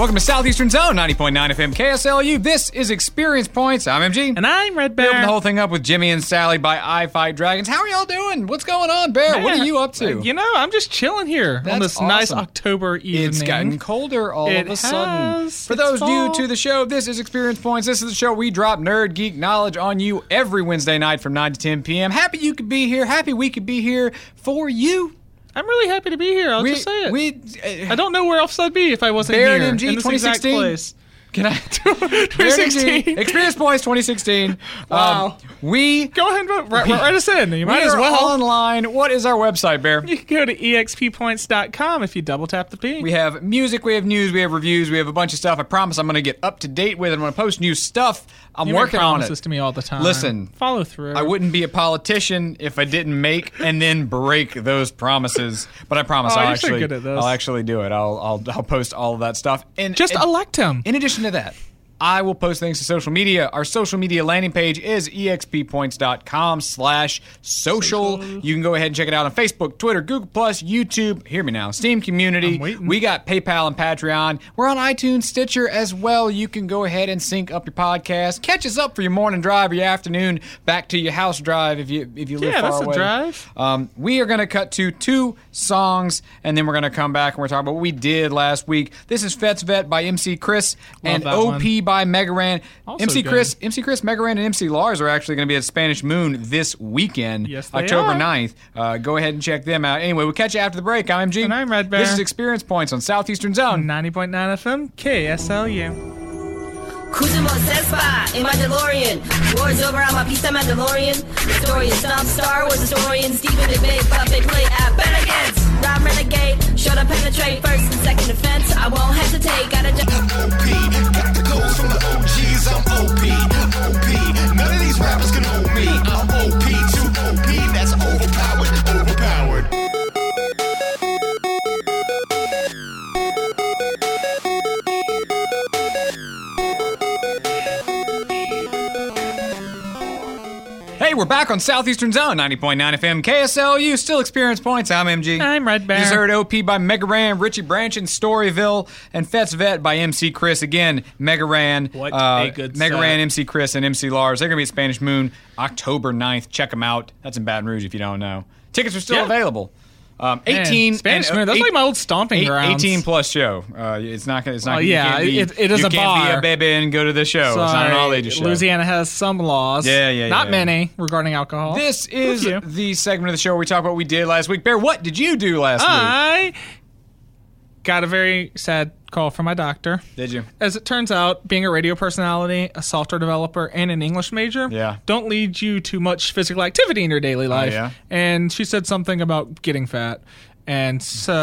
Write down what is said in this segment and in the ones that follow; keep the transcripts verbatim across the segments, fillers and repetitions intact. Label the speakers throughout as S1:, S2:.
S1: Welcome to Southeastern Zone, ninety point nine F M K S L U. This is Experience Points. I'm M G.
S2: And I'm Red Bear.
S1: We opened the whole thing up with Jimmy and Sally by I Fight Dragons. How are y'all doing? What's going on, Bear?
S2: Man,
S1: what are you up to?
S2: You know, I'm just chilling here
S1: That's
S2: on this
S1: awesome.
S2: nice October evening.
S1: It's gotten colder all
S2: It
S1: of a sudden.
S2: has.
S1: For
S2: It's
S1: those new
S2: fall.
S1: to the show, this is Experience Points. This is the show we drop nerd, geek knowledge on you every Wednesday night from nine to ten p.m. Happy you could be here. Happy we could be here for you.
S2: I'm really happy to be here. I'll
S1: we,
S2: just say it.
S1: We, uh,
S2: I don't know where else I'd be if I wasn't
S1: Bear
S2: here
S1: and M G
S2: in this exact
S1: twenty sixteen.
S2: place.
S1: Can I?
S2: twenty sixteen.
S1: Experience Points twenty sixteen.
S2: Wow.
S1: Um, we
S2: Go ahead and vote. Write, write us in. You might
S1: we
S2: as
S1: are
S2: well.
S1: online. What is our website, Bear?
S2: You can go to e x p points dot com if you double tap the P.
S1: We have music, we have news, we have reviews, we have a bunch of stuff. I promise I'm going to get up to date with it. I'm going to post new stuff. I'm
S2: you
S1: working
S2: make
S1: on
S2: promises
S1: it.
S2: to me all the time.
S1: Listen,
S2: follow through.
S1: I wouldn't be a politician if I didn't make and then break those promises. But I promise
S2: Oh,
S1: I'll
S2: you're so
S1: actually,
S2: good at this.
S1: I'll actually do it. I'll, I'll, I'll post all of that stuff. And
S2: just
S1: and,
S2: elect him.
S1: In addition to that, I will post things to social media. Our social media landing page is e x p points dot com slash social. You can go ahead and check it out on Facebook, Twitter, Google Plus, YouTube. Hear me now. Steam Community.
S2: I'm waiting.
S1: We got PayPal and Patreon. We're on iTunes, Stitcher as well. You can go ahead and sync up your podcast. Catch us up for your morning drive or your afternoon back to your house drive if you if you live
S2: Yeah,
S1: far
S2: that's a
S1: away.
S2: drive.
S1: Um, we are going to cut to two songs, and then we're going to come back and we're talking about what we did last week. This is Fet's Vet by M C Chris
S2: Love
S1: and
S2: that
S1: O P
S2: one.
S1: by Megaran.
S2: Also
S1: M C
S2: good.
S1: Chris, M C Chris, Megaran, and M C Lars are actually going to be at Spanish Moon this weekend,
S2: Yes, they
S1: October
S2: are.
S1: ninth. Uh, go ahead and check them out. Anyway, we'll catch you after the break. I'm M G.
S2: And I'm Red Bear.
S1: This is Experience Points on Southeastern Zone.
S2: ninety point nine F M K S L U.
S3: Cruising on Cespa in my DeLorean. War's over, I'm a piece of Mandalorian. Historian, stomp Star Wars historian. Stephen McVay, puppet play at Bennigan's. Rob Renegade, show to penetrate. First and second defense, I won't hesitate. Gotta just.
S4: O P, got the codes from the O Gs, I'm O P, O P. None of these rappers can hold me. I'm O P, too O P, that's overpowered, overpowered.
S1: Hey, we're back on Southeastern Zone, ninety point nine F M K S L U. Still Experience Points. I'm M G.
S2: I'm Red Bear.
S1: You just heard O P by Megaran, Richie Branch in Storyville, and Fet's Vet by M C Chris. Again, Megaran,
S2: What
S1: uh,
S2: a good
S1: Megaran,
S2: set.
S1: M C Chris, and M C Lars. They're going to be at Spanish Moon October ninth. Check them out. That's in Baton Rouge if you don't know. Tickets are still
S2: Yeah.
S1: available. Um,
S2: Man,
S1: eighteen
S2: Spanish
S1: and, uh,
S2: Moon. That's
S1: eight-
S2: like my old stomping
S1: eight-
S2: grounds.
S1: eighteen plus show. Uh, it's not gonna. It's not.
S2: Oh,
S1: you
S2: yeah,
S1: can't be,
S2: it- it is
S1: you
S2: a
S1: can't be
S2: bar.
S1: a baby and go to the show. It's not an all
S2: Sorry,
S1: ages show.
S2: Louisiana has some laws.
S1: Yeah, yeah,
S2: Not
S1: yeah.
S2: many regarding alcohol.
S1: This is
S2: you.
S1: the segment of the show where we talk about what we did last week. Bear, what did you do last week?
S2: I got a very sad call from my doctor.
S1: Did you?
S2: As it turns out, being a radio personality, a software developer, and an English major
S1: Yeah.
S2: don't lead you to much physical activity in your daily life.
S1: yeah?
S2: And she said something about getting fat. And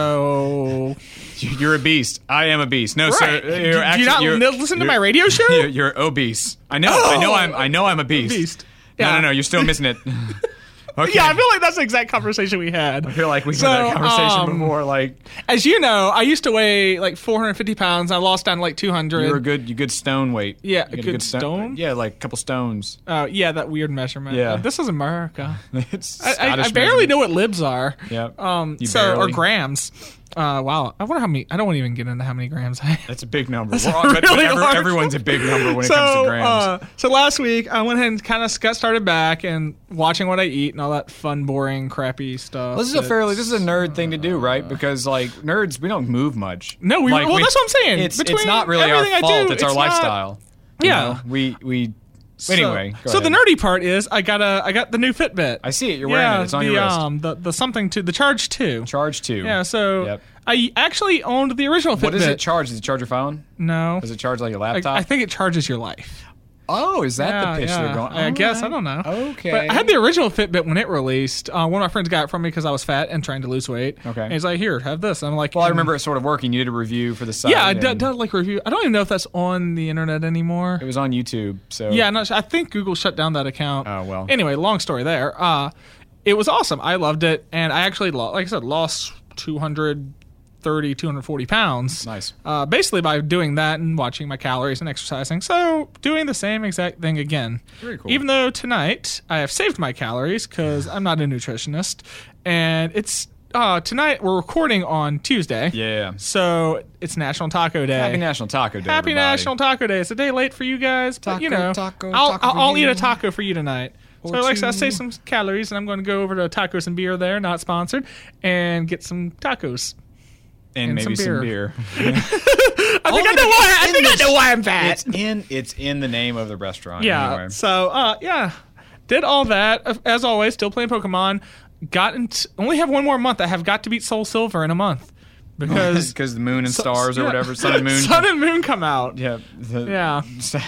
S2: so...
S1: You're a beast. I am a beast. No,
S2: Right.
S1: sir.
S2: Do-
S1: You're
S2: do
S1: actually,
S2: you not
S1: you're,
S2: li- listen to
S1: you're-
S2: my radio show?
S1: You're, you're obese. I know. I know. I'm. I know. I'm a beast.
S2: Beast.
S1: No,
S2: Yeah.
S1: no, no. You're still missing it. Okay.
S2: Yeah, I feel like that's the exact conversation we had.
S1: I feel like we've
S2: So,
S1: had that conversation
S2: um,
S1: before. Like
S2: As you know, I used to weigh like four hundred fifty pounds. I lost down to like two hundred.
S1: you're a good. You good stone weight.
S2: Yeah,
S1: You
S2: a
S1: got
S2: good stone?
S1: Yeah, like a couple stones.
S2: Uh, yeah, that weird measurement.
S1: Yeah.
S2: Uh, this is America.
S1: It's
S2: I, I, I
S1: Scottish
S2: barely
S1: measurement.
S2: know what libs are.
S1: Yep.
S2: Um.
S1: You
S2: so
S1: barely.
S2: or grams. Uh. Wow. I wonder how many. I don't want to even get into how many grams I have.
S1: That's a big number. We're all, but
S2: really
S1: every-
S2: large-
S1: everyone's a big number when
S2: so,
S1: it comes to grams.
S2: Uh, so last week I went ahead and kind of got started back and watching what I eat and all that fun, boring, crappy stuff.
S1: This is a
S2: that-
S1: fairly. This is a nerd thing to do, right? Because like nerds, we don't move much.
S2: No, we-
S1: Like,
S2: well, that's what I'm saying.
S1: It's, it's
S2: Between
S1: not really our
S2: everything I
S1: fault.
S2: do,
S1: it's our
S2: it's not-
S1: lifestyle. You
S2: Yeah.
S1: know? we we.
S2: So-
S1: Anyway, go
S2: so the
S1: ahead.
S2: nerdy part is I got a I got the new Fitbit.
S1: I see it. You're wearing
S2: yeah,
S1: it. It's on
S2: the,
S1: your wrist.
S2: Um, the the something to the Charge two.
S1: Charge two.
S2: Yeah, so
S1: Yep.
S2: I actually owned the original Fitbit.
S1: What does it charge? Does it charge your phone?
S2: No,
S1: Does it charge like a
S2: I,
S1: laptop?
S2: I think it charges your life.
S1: Oh, is that
S2: Yeah,
S1: the pitch
S2: yeah.
S1: they're going?
S2: I
S1: All
S2: guess I
S1: right.
S2: don't know.
S1: Okay.
S2: But I had the original Fitbit when it released. Uh, one of my friends got it from me because I was fat and trying to lose weight.
S1: Okay.
S2: And he's like, "Here, have this." I'm like,
S1: Well, I
S2: um,
S1: remember it sort of working. You did a review for the site.
S2: Yeah, I did,
S1: and
S2: did like review. I don't even know if that's on the internet anymore.
S1: It was on YouTube. So
S2: Yeah, I'm not sure. I think Google shut down that account.
S1: Oh, well.
S2: Anyway, long story there. Uh, it was awesome. I loved it, and I actually, lo- like I said, lost two hundred thirty, two hundred forty pounds.
S1: Nice.
S2: Uh, basically by doing that and watching my calories and exercising. So doing the same exact thing again.
S1: Very cool.
S2: Even though tonight I have saved my calories because I'm not a nutritionist, and it's uh, tonight we're recording on Tuesday.
S1: Yeah.
S2: So it's National Taco Day.
S1: Happy National Taco Day.
S2: Happy
S1: everybody.
S2: National Taco Day. It's a day late for you guys, but you
S1: Taco,
S2: know,
S1: taco,
S2: I'll,
S1: taco
S2: I'll,
S1: for
S2: I'll eat
S1: you.
S2: a taco for you tonight. So
S1: Or
S2: like I said, I
S1: two.
S2: save some calories, and I'm going to go over to Tacos and Beer there, not sponsored, and get some tacos.
S1: And,
S2: and
S1: maybe
S2: some
S1: some
S2: beer.
S1: beer.
S2: I think I know why. I think I know why I'm fat.
S1: It's in it's in the name of the restaurant.
S2: Yeah.
S1: Anyway.
S2: So, uh, yeah, did all that as always. Still playing Pokemon. Got into, only have one more month. I have got to beat Soul Silver in a month because
S1: Because the moon and
S2: so-
S1: stars or
S2: yeah.
S1: whatever, sun and moon.
S2: Sun and Moon come out.
S1: yeah. The,
S2: Yeah.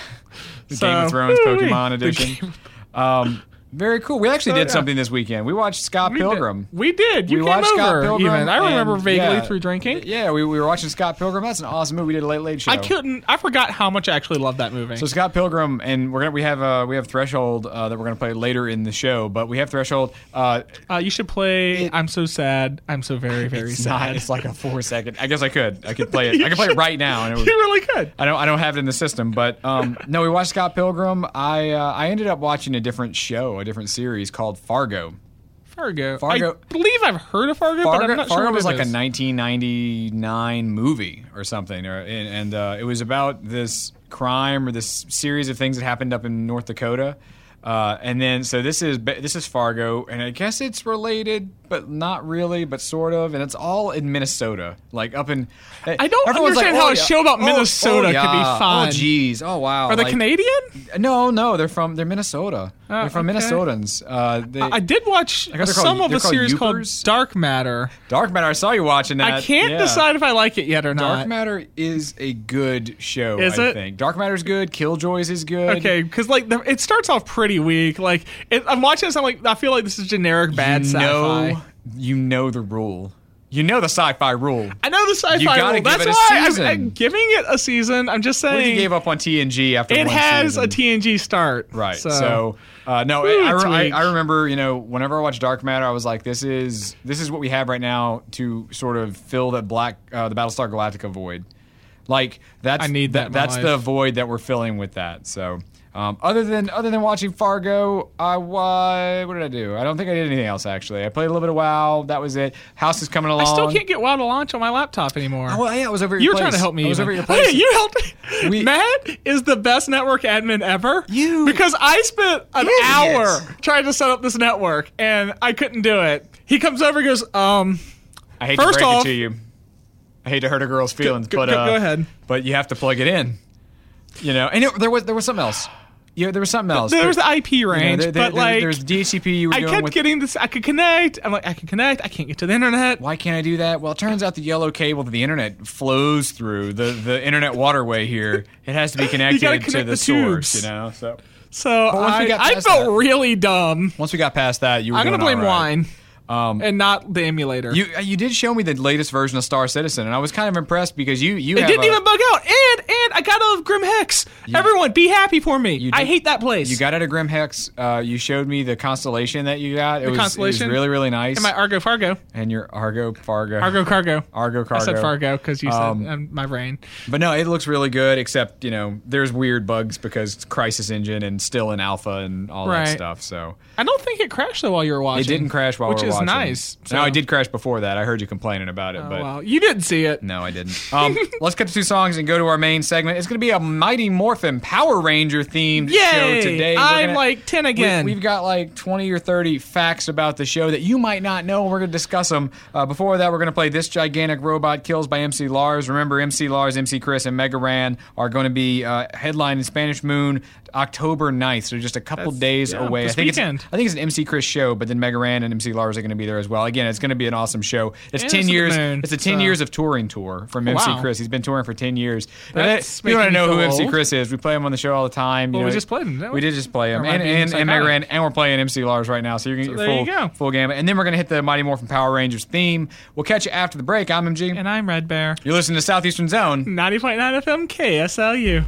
S1: the
S2: So,
S1: Game of Thrones
S2: woo-wee.
S1: Pokemon
S2: The
S1: edition.
S2: Game-
S1: Um, very cool. We actually
S2: So,
S1: did
S2: yeah.
S1: something this weekend. We watched Scott
S2: We
S1: Pilgrim.
S2: Did. We did. You
S1: we
S2: came
S1: watched
S2: over.
S1: Scott Pilgrim.
S2: Even I remember
S1: and,
S2: vaguely
S1: yeah,
S2: through drinking.
S1: Yeah, we, we were watching Scott Pilgrim. That's an awesome movie. We did a late late show.
S2: I couldn't. I forgot how much I actually loved that movie.
S1: So Scott Pilgrim, and we're gonna we have uh, we have Threshold uh, that we're gonna play later in the show. But we have Threshold. Uh,
S2: uh, you should play.
S1: It-
S2: I'm so sad. I'm so very very
S1: it's
S2: sad.
S1: not. It's like a four second. I guess I could. I could play it. I could play it right now. And it would,
S2: You really could.
S1: I don't. I don't have it in the system, but um, no. We watched Scott Pilgrim. I uh, I ended up watching a different show, a different series called Fargo.
S2: Fargo.
S1: Fargo-
S2: I believe I've heard of Fargo, but I'm
S1: Fargo,
S2: not sure
S1: Fargo
S2: what
S1: was
S2: it
S1: like
S2: is.
S1: a nineteen ninety-nine movie or something, or, and, and uh, it was about this crime or this series of things that happened up in North Dakota. Uh, and then, so this is this is Fargo, and I guess it's related, but not really, but sort of, and it's all in Minnesota, like up in.
S2: I don't
S1: everyone's
S2: understand
S1: like,
S2: how
S1: oh,
S2: a
S1: yeah.
S2: show about
S1: Oh,
S2: Minnesota
S1: oh,
S2: could be
S1: yeah.
S2: fun.
S1: Oh, geez, oh wow.
S2: Are they
S1: Like-
S2: Canadian?
S1: No, no, they're from they're Minnesota.
S2: Oh,
S1: they're from
S2: okay.
S1: Minnesotans. Uh, they,
S2: I did watch
S1: I guess they're
S2: some
S1: called-
S2: of
S1: they're
S2: a
S1: called
S2: series called
S1: Yoopers?
S2: Dark Matter.
S1: Dark Matter. I saw you watching that.
S2: I can't
S1: Yeah.
S2: decide if I like it yet or
S1: Dark
S2: not.
S1: Matter is a good show.
S2: Is
S1: I
S2: it?
S1: think Dark Matter's good. Killjoys is good.
S2: Okay, because like the, it starts off pretty weak. Like it, I'm watching this, I'm like, I feel like this is generic bad
S1: you
S2: sci-fi.
S1: know, you know the rule. You know the sci-fi rule.
S2: I know the sci-fi
S1: You gotta
S2: rule.
S1: give
S2: That's
S1: it a
S2: why I'm-
S1: season.
S2: I'm, giving it a season. I'm just
S1: What if you
S2: saying
S1: gave up on T N G after
S2: it
S1: one
S2: has
S1: season?
S2: a T N G start.
S1: Right.
S2: So,
S1: So, uh, no,
S2: Ooh,
S1: I, I,
S2: it's
S1: I,
S2: weak.
S1: I remember, you know, whenever I watched Dark Matter, I was like, this is this is what we have right now to sort of fill that black uh, the Battlestar Galactica void. Like that's
S2: I need that in my
S1: that's
S2: life.
S1: the void that we're filling with that. So. Um, other than other than watching Fargo, I wa- what did I do? I don't think I did anything else actually. I played a little bit of WoW. That was it. House is coming along.
S2: I still can't get WoW to launch on my laptop anymore.
S1: Oh, well, yeah, I was over at
S2: you
S1: your
S2: were trying to
S1: place.
S2: help me.
S1: I was
S2: even.
S1: over at your
S2: Oh, yeah,
S1: place.
S2: you helped me.
S1: We-
S2: Matt is the best network admin ever.
S1: You-
S2: because I spent an
S1: Idiots.
S2: hour trying to set up this network and I couldn't do it. He comes over and goes, um,
S1: I hate
S2: First
S1: to break
S2: off-
S1: it to you. I hate to hurt a girl's feelings,
S2: go-
S1: but
S2: go-
S1: uh,
S2: go ahead.
S1: But you have to plug it in. You know, and it, there was there was something else. Yeah, there was something else.
S2: there was the I P
S1: You know,
S2: range,
S1: there- there-
S2: but
S1: there-
S2: like
S1: there's D H C P you were
S2: I
S1: doing
S2: kept
S1: with.
S2: getting this. I could connect. I'm like, I can connect. I can't get to the internet.
S1: Why can't I do that? Well, it turns out the yellow cable that the internet flows through, the the internet waterway here, it has to be connected to
S2: connect
S1: the,
S2: the
S1: source.
S2: tubes.
S1: You know, so
S2: So
S1: once we
S2: I,
S1: got
S2: I
S1: past
S2: felt
S1: that-
S2: really dumb.
S1: once we got past that, you were
S2: I'm gonna
S1: doing
S2: blame
S1: all right.
S2: wine
S1: Um,
S2: and not the emulator.
S1: You you did show me the latest version of Star Citizen, and I was kind of impressed because you you
S2: it
S1: have
S2: didn't
S1: a-
S2: even bug out, and and I got out of Grim Hex. Everyone, be happy for me.
S1: You
S2: I
S1: did-
S2: hate that place.
S1: You got out of Grim Hex. Uh, you showed me the constellation that you got. It, was,
S2: constellation?
S1: it was really really nice.
S2: and my Argo Fargo,
S1: and your Argo Fargo.
S2: Argo Cargo.
S1: Argo Cargo.
S2: I said Fargo because you
S1: Um,
S2: said um, my brain.
S1: But no, it looks really good. Except you know, there's weird bugs because it's Crisis Engine and still in alpha and all
S2: Right.
S1: that stuff. So
S2: I don't think it crashed though while you were watching.
S1: it didn't crash while
S2: which
S1: we were
S2: is
S1: watching.
S2: nice. So-
S1: No, it did crash before that. I heard you complaining about it,
S2: Oh,
S1: but.
S2: well, you didn't see it.
S1: No, I didn't. Um, let's cut to two songs and go to our main segment. It's going to be a Mighty Morphin Power Ranger themed
S2: Yay!
S1: show today. We're
S2: I'm
S1: gonna-
S2: like ten again.
S1: We, we've got like twenty or thirty facts about the show that you might not know, and we're going to discuss them. Uh, before that, we're going to play This Gigantic Robot Kills by M C Lars. Remember, M C Lars, M C Chris, and Mega Ran are going to be uh, headlining Spanish Moon October ninth, so just a couple
S2: That's-
S1: days
S2: yeah,
S1: away.
S2: this
S1: I think
S2: weekend.
S1: it's I think it's an M C Chris show, but then Mega Ran and M C Lars are going to be there as well. Again, it's going to be an awesome show. It's
S2: And
S1: ten
S2: it's the
S1: years.
S2: moon,
S1: it's a ten
S2: so-
S1: years of touring tour from M C
S2: wow.
S1: Chris. He's been touring for ten years.
S2: That's
S1: If you want to
S2: making me
S1: know who
S2: feel
S1: M C
S2: old.
S1: Chris is, we play him on the show all the time. you
S2: Well, we
S1: know,
S2: just played him, didn't we?
S1: We did just play him,
S2: Or am I
S1: and
S2: being
S1: and, and Mega Ran,
S2: psychotic?
S1: and we're playing M C Lars right now. So you're going to
S2: So
S1: get
S2: there
S1: full
S2: you go.
S1: full gamut, and then we're going to hit the Mighty Morphin Power Rangers theme. We'll catch you after the break. I'm M G.
S2: And I'm Red Bear.
S1: You're listening to Southeastern Zone.
S2: ninety point nine F M K S L U.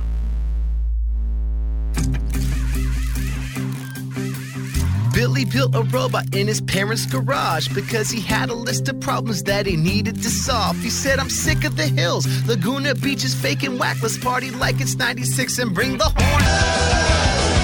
S5: Billy built a robot in his parents' garage because he had a list of problems that he needed to solve. He said, I'm sick of the hills, Laguna Beach is fake and whack. Let's party like it's ninety-six and bring the horn.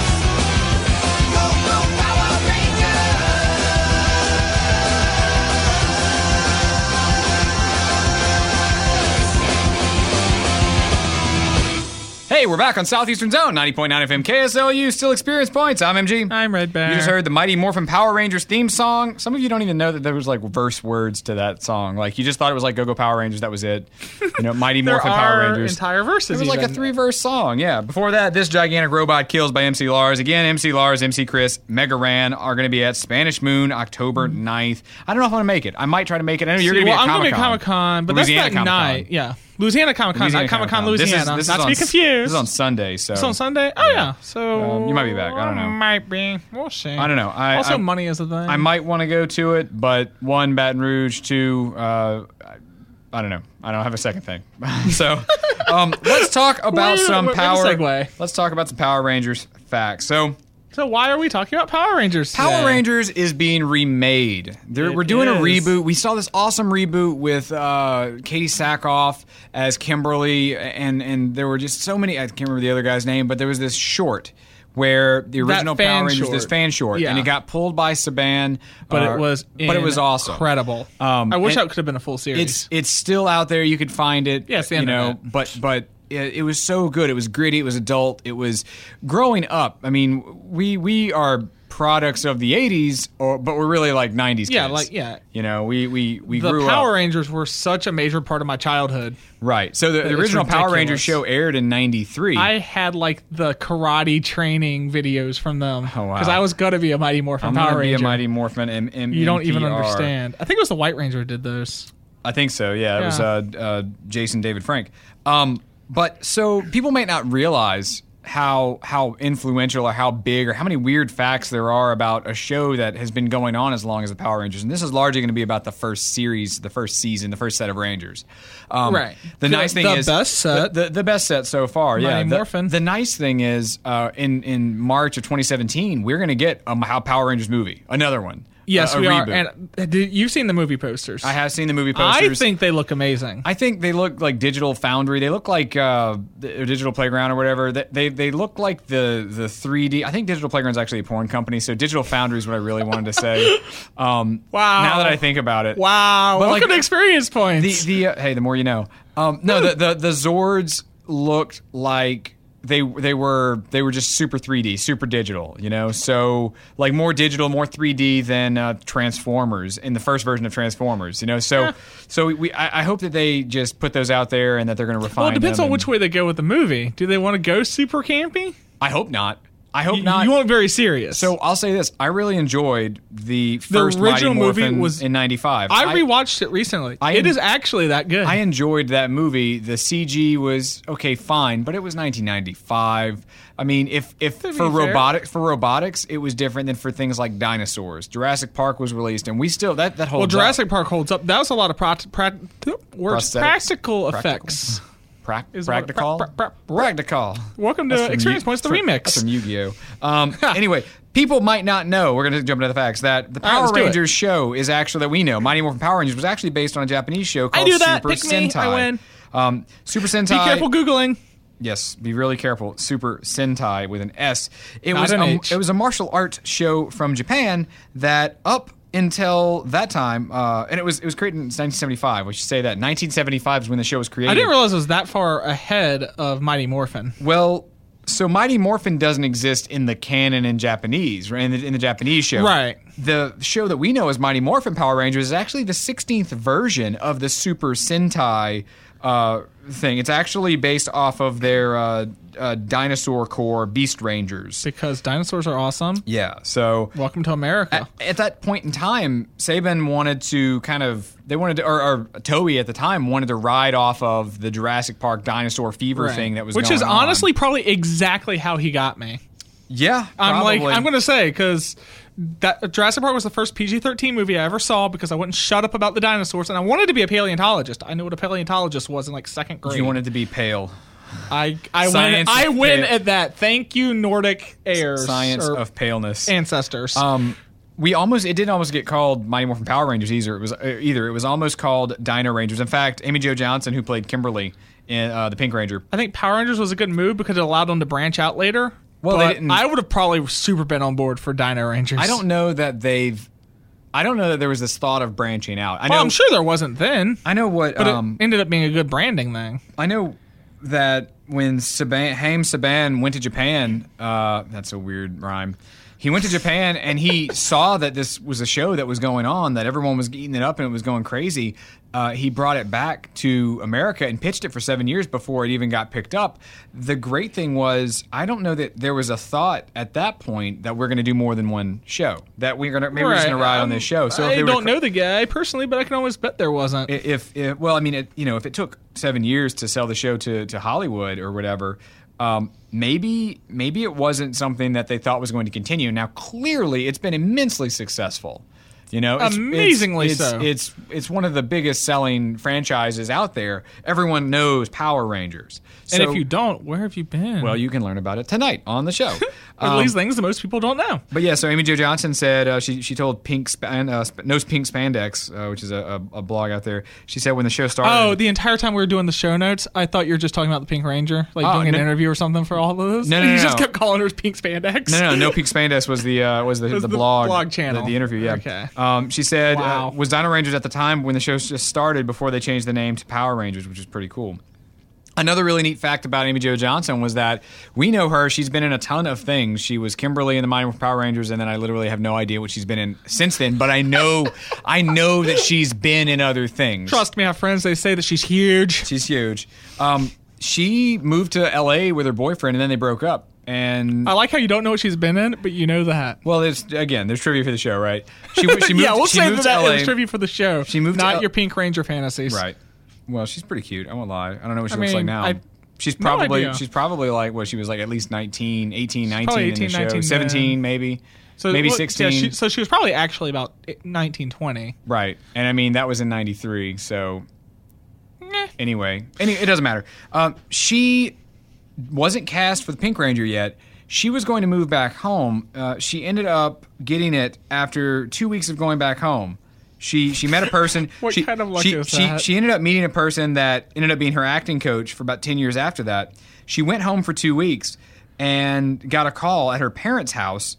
S1: Hey, we're back on Southeastern Zone, ninety point nine F M K S L U, still experience points. I'm M G.
S2: I'm Red Bear.
S1: You just heard the Mighty Morphin Power Rangers theme song. Some of you don't even know that there was like verse words to that song. Like you just thought it was like Go Go Power Rangers. That was it. You know, Mighty
S2: there
S1: Morphin
S2: are
S1: Power Rangers.
S2: entire verses.
S1: It was like a
S2: even.
S1: three verse song. Yeah. Before that, This Gigantic Robot Kills by M C Lars. Again, M C Lars, M C Chris, Mega Ran are going to be at Spanish Moon October ninth. I don't know if I'm going to make it. I might try to make it. I know you're
S2: See,
S1: going to
S2: well,
S1: be at
S2: I'm
S1: Comic
S2: going
S1: Con.
S2: to Comic Con, but
S1: Louisiana
S2: that's that
S1: Comic-Con.
S2: night. Yeah. Louisiana Comic Con, not Comic Con, Louisiana.
S1: This is, this
S2: not
S1: is
S2: to
S1: on,
S2: be confused.
S1: This is on Sunday, so
S2: It's on Sunday? Oh, yeah. So
S1: Um, you might be back. I don't know.
S2: Might be. We'll see.
S1: I don't know. I,
S2: also,
S1: I,
S2: money is a thing.
S1: I might want to go to it, but one, Baton Rouge, two, uh, I, I don't know. I don't have a second thing. so um, let's talk about
S2: Wait,
S1: some
S2: wait, wait,
S1: Power.
S2: segue.
S1: Let's talk about some Power Rangers facts. So.
S2: So why are we talking about Power Rangers today?
S1: Power Rangers is being remade. They're,
S2: It
S1: we're doing a
S2: is.
S1: reboot. We saw this awesome reboot with uh, Katie Sackhoff as Kimberly, and and there were just so many. I can't remember the other guy's name, but there was this short where the original
S2: fan
S1: Power Rangers,
S2: short.
S1: this fan short,
S2: Yeah.
S1: and it got pulled by Saban.
S2: But
S1: uh,
S2: it was
S1: but it was awesome.
S2: incredible.
S1: Um,
S2: I wish
S1: and
S2: that could have been a full series.
S1: It's it's still out there. You could find it.
S2: Yeah, it's the
S1: you know,
S2: internet.
S1: but but. It it was so good. It was gritty. It was adult. It was growing up. I mean, we we are products of the eighties, or but we're really like nineties kids.
S2: Yeah, like- yeah.
S1: You know, we we we
S2: the
S1: grew
S2: Power
S1: up.
S2: Rangers were such a major part of my childhood.
S1: Right. So the, the
S2: It's
S1: original Power
S2: ridiculous.
S1: Rangers show aired in ninety-three.
S2: I had like the karate training videos from them
S1: Oh, wow.
S2: because I was gonna be a Mighty Morphin
S1: I'm
S2: Power
S1: gonna be
S2: Ranger.
S1: a Mighty Morphin. M- M-
S2: you don't even
S1: M P R.
S2: understand. I think it was the White Ranger who did those.
S1: I think so. Yeah, it was
S2: Yeah.
S1: uh, uh, Jason David Frank. Um, but so people may not realize how how influential or how big or how many weird facts there are about a show that has been going on as long as the Power Rangers, and this is largely going to be about the first series, the first season, the first set of Rangers. Um,
S2: Right.
S1: The,
S2: The-
S1: nice thing
S2: the
S1: is
S2: best set.
S1: The, the, the best set so far. yeah.
S2: Mighty
S1: The,
S2: Morphin.
S1: the nice thing is, uh, in in March of twenty seventeen, we're going to get a How Power Rangers movie, another one.
S2: Yes,
S1: a, a
S2: we are.
S1: reboot.
S2: And uh, did- you've seen the movie posters.
S1: I have seen the movie
S2: I
S1: posters.
S2: think they look amazing.
S1: I think they look like Digital Foundry. They look like uh, the Digital Playground or whatever. They, they they look like the the three D. I think Digital Playground's actually a porn company, so Digital Foundry is what I really wanted to say. Um,
S2: Wow.
S1: Now that I think about it.
S2: wow.
S1: But,
S2: Welcome
S1: like,
S2: to experience points.
S1: The the uh, hey, the more you know. Um, no, the, the the Zords looked like they they were they were just super three D, super digital, you know. So like more digital, more three D than uh, Transformers in the first version of Transformers, you know. So
S2: Yeah.
S1: so we I, I hope that they just put those out there and that they're going to refine.
S2: well, it depends
S1: them
S2: on which
S1: and-
S2: way they go with the movie. Do they want to go super campy?
S1: I hope not. I hope
S2: You,
S1: not.
S2: you want very serious.
S1: So I'll say this: I really enjoyed the
S2: The
S1: first
S2: original
S1: Mighty
S2: movie
S1: Morphin
S2: was-
S1: in ninety-five.
S2: I rewatched it recently.
S1: I
S2: it
S1: en-
S2: is actually that good.
S1: I enjoyed that movie. The C G was okay, fine, but it was nineteen ninety-five. I mean, if if
S2: To be
S1: for
S2: fair.
S1: robotics for robotics, it was different than for things like dinosaurs. Jurassic Park was released, and we still that that holds
S2: well,
S1: up.
S2: Jurassic Park holds up. That was a lot of prot- prat- words,
S1: Prosthetics?
S2: practical
S1: Practical?
S2: effects.
S1: Prac-
S2: is what-
S1: practical,
S2: pra- pra- pra-
S1: practical.
S2: Welcome to
S1: That's from
S2: Experience
S1: Yu-
S2: Points, the
S1: from-
S2: remix.
S1: That's from Yu-Gi-Oh. Um, anyway, people might not know. We're going to jump into the facts that the
S2: All right,
S1: Power
S2: let's do it.
S1: Rangers show is actually that we know. Mighty Morphin Power Rangers was actually based on a Japanese show called
S2: knew that.
S1: Super
S2: Pick me.
S1: Sentai.
S2: I win.
S1: Um, Super Sentai.
S2: Be careful Googling.
S1: Yes, be really careful. Super Sentai with an S. It
S2: Not
S1: was
S2: an
S1: a,
S2: H.
S1: it was a martial arts show from Japan that up until that time, uh, and it was it was created in nineteen seventy-five. We should say that nineteen seventy-five is when the show was created.
S2: I didn't realize it was that far ahead of Mighty Morphin.
S1: Well, so Mighty Morphin doesn't exist in the canon in Japanese, right? In the, in the Japanese show.
S2: Right.
S1: The show that we know as Mighty Morphin Power Rangers is actually the sixteenth version of the Super Sentai uh, thing. It's actually based off of their uh, uh, Dinosaur Corps Beast Rangers.
S2: Because dinosaurs are awesome.
S1: Yeah, so
S2: Welcome to America.
S1: at, at that point in time, Saban wanted to kind of they wanted to, or, or Toei at the time wanted to ride off of the Jurassic Park dinosaur fever
S2: Right.
S1: thing that was
S2: Which
S1: going
S2: is
S1: on.
S2: honestly probably exactly how he got me.
S1: yeah.
S2: I'm
S1: probably.
S2: like, I'm going to say, because that Jurassic Park was the first P G thirteen movie I ever saw because I wouldn't shut up about the dinosaurs, and I wanted to be a paleontologist. I knew what a paleontologist was in like second grade.
S1: You wanted to be pale.
S2: I I win.
S1: Science
S2: I
S1: of
S2: win
S1: pale-
S2: at that. Thank you, Nordic heirs.
S1: Science
S2: or
S1: of paleness.
S2: ancestors.
S1: Um, we almost it didn't almost get called Mighty Morphin Power Rangers either. It was uh, either it was almost called Dino Rangers. In fact, Amy Jo Johnson, who played Kimberly in uh, the Pink Ranger,
S2: I think Power Rangers was a good move because it allowed them to branch out later.
S1: Well, they
S2: but
S1: didn't-
S2: I would have probably super been on board for Dino Rangers.
S1: I don't know that they've. I don't know that there was this thought of branching out. I know.
S2: Well, I'm sure there wasn't then,
S1: I know what.
S2: but
S1: um,
S2: it ended up being a good branding thing.
S1: I know that when Saban, Haim Saban went to Japan, uh, that's a weird rhyme. He went to Japan and he saw that this was a show that was going on, that everyone was eating it up and it was going crazy. Uh, he brought it back to America and pitched it for seven years before it even got picked up. The great thing was, I don't know that there was a thought at that point that we're going to do more than one show. That we're going to maybe we're just going to ride
S2: um,
S1: on this show. So
S2: I
S1: if they
S2: don't
S1: were,
S2: know the guy personally, but I can always bet there wasn't.
S1: If, if well, I mean, it, you know, if it took seven years to sell the show to to Hollywood or whatever. Um, maybe maybe it wasn't something that they thought was going to continue. Now, clearly, it's been immensely successful. You know, it's,
S2: amazingly
S1: it's,
S2: so.
S1: It's, it's it's one of the biggest selling franchises out there. Everyone knows Power Rangers.
S2: And
S1: So-
S2: if you don't, where have you been?
S1: well, you can learn about it tonight on the show.
S2: At
S1: Um,
S2: least things that most people don't know.
S1: But yeah, so Amy Jo Johnson said uh, she she told Pink Span, uh, Sp- Knows Pink Spandex, uh, which is a, a, a blog out there. She said when the show started.
S2: Oh, the entire time we were doing the show notes, I thought you were just talking about the Pink Ranger, like
S1: Oh,
S2: doing an
S1: no-
S2: interview or something for all of those.
S1: No, no,
S2: you
S1: no,
S2: just
S1: no.
S2: kept calling her Pink Spandex.
S1: No, no, no. Pink Spandex was the uh, was the,
S2: Was
S1: the,
S2: the
S1: blog
S2: blog channel.
S1: the, the interview. Yeah.
S2: Okay.
S1: Um, she said
S2: Wow.
S1: uh, was Dino Rangers at the time when the show just started before they changed the name to Power Rangers, which is pretty cool. Another really neat fact about Amy Jo Johnson was that we know her. She's been in a ton of things. She was Kimberly in the Mighty Morphin Power Rangers, and then I literally have no idea what she's been in since then. But I know, I know that she's been in other things.
S2: Trust me, I have friends. They say that she's huge.
S1: She's huge. Um, she moved to L A with her boyfriend, and then they broke up. And
S2: I like how you don't know what she's been in, but you know that.
S1: well, there's again, there's trivia for the show, right? She, she moved,
S2: yeah, we'll
S1: she
S2: save
S1: moved
S2: that
S1: to L A.
S2: as trivia for the show.
S1: She moved to
S2: not
S1: L-
S2: your Pink Ranger fantasies.
S1: Right. Well, she's pretty cute. I won't lie. I don't know what she
S2: I
S1: looks like
S2: mean,
S1: now.
S2: I-
S1: she's
S2: no
S1: probably
S2: idea.
S1: she's probably like what she was like at least nineteen, eighteen, nineteen
S2: probably
S1: in the
S2: eighteen,
S1: show.
S2: nineteen
S1: seventeen maybe.
S2: So
S1: maybe
S2: well,
S1: sixteen.
S2: Yeah, she, so she was probably actually about nineteen, twenty.
S1: Right. And I mean that was in ninety-three, so
S2: Meh.
S1: anyway, any, it doesn't matter. Um, she wasn't cast for the Pink Ranger yet. She was going to move back home. Uh, she ended up getting it after two weeks of going back home. She she met a person.
S2: What
S1: she,
S2: kind of luck
S1: she,
S2: is
S1: she,
S2: that?
S1: She ended up meeting a person that ended up being her acting coach for about ten years after that. She went home for two weeks and got a call at her parents' house,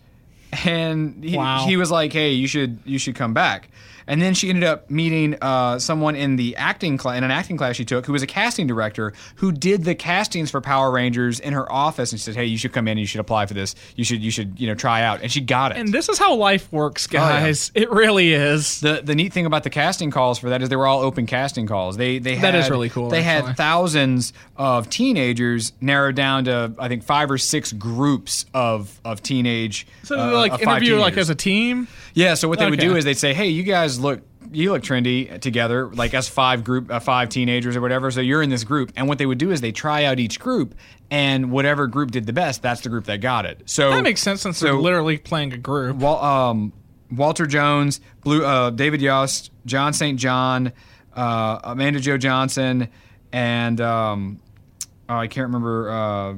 S1: and he,
S2: Wow.
S1: he was like, "Hey, you should you should come back." And then she ended up meeting uh, someone in the acting class, in an acting class she took, who was a casting director who did the castings for Power Rangers in her office, and she said, "Hey, you should come in. And you should apply for this. You should you should you know try out." And she got it.
S2: And this is how life works,
S1: yeah.
S2: guys. It really is.
S1: The the neat thing about the casting calls for that is they were all open casting calls. They they had,
S2: That is really cool,
S1: They
S2: actually.
S1: had thousands of teenagers narrowed down to I think five or six groups of of teenage.
S2: So
S1: uh,
S2: they like
S1: of five
S2: interview like
S1: teenagers.
S2: as a team.
S1: Yeah, so what they would
S2: Okay.
S1: do is they'd say, "Hey, you guys look you look trendy together, like as five group uh, five teenagers or whatever. So you're in this group." And what they would do is they try out each group, and whatever group did the best, that's the group that got it. So
S2: That makes sense since
S1: so,
S2: they're literally playing a group.
S1: Wal- um, Walter Jones, Blue, uh, David Yost, John Saint John, uh, Amanda Jo Johnson, and um, oh, I can't remember. Uh,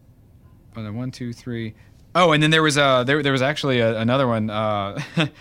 S1: oh, one, two, three. Oh, and then there was uh, there there was actually a, another one. Uh,